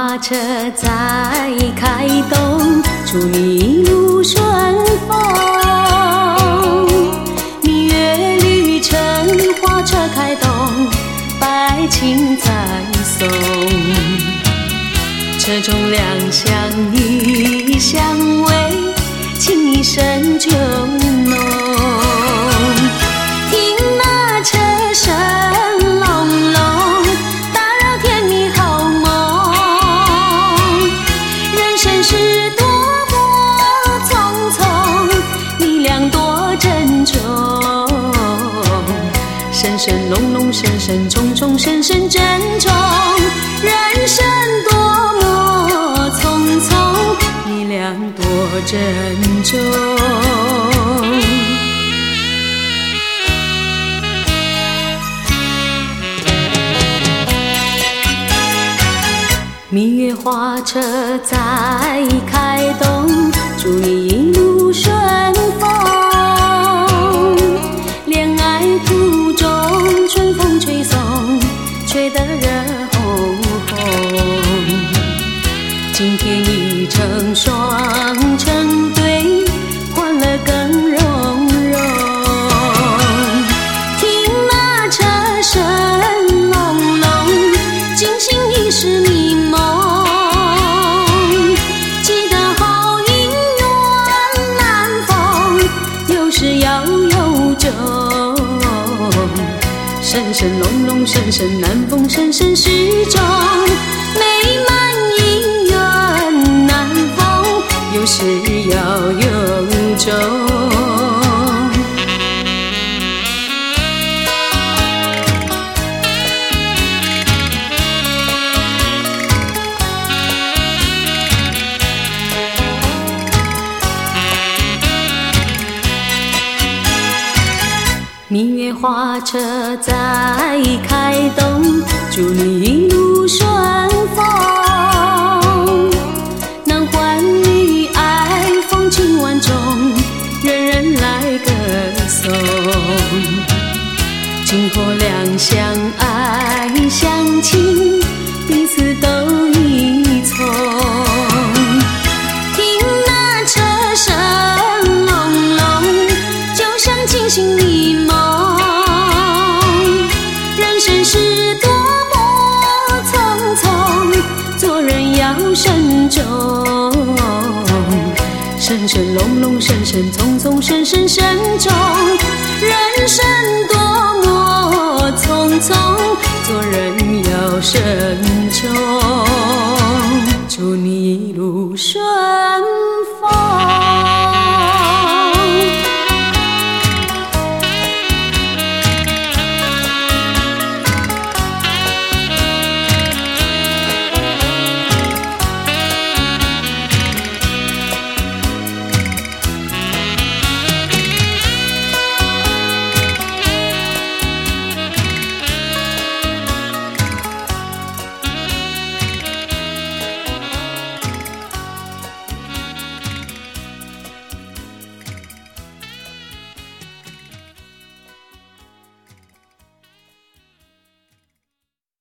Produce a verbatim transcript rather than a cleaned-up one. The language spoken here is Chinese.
花车在开动，祝你一路顺风。蜜月旅程，花车开动，百情在送。车中两相依相偎，情意深就浓。听那车声隆隆，打扰甜蜜好梦。人生是多么匆匆，你俩多珍重。声声隆隆，声声重重，声声珍重。人生多么匆匆，你俩多珍重。蜜月花车在开动，祝你一路顺风。恋爱途中春风吹送，吹得热烘烘。今天已成双成对，欢乐更融融。听那车声隆隆，惊醒已是迷梦。记得好姻缘难逢，有时要有终。声声隆隆，声声难逢，声声始终。美满姻缘难逢，有时要有终。蜜月花车在开动，祝你一路顺风。男欢女爱，风情万种，人人来歌颂。今后两相爱相亲，彼此都依从。听那车声隆隆，就像惊醒你梦。人生是多么匆匆，做人要慎重。声声隆隆，声声匆匆，声声慎重。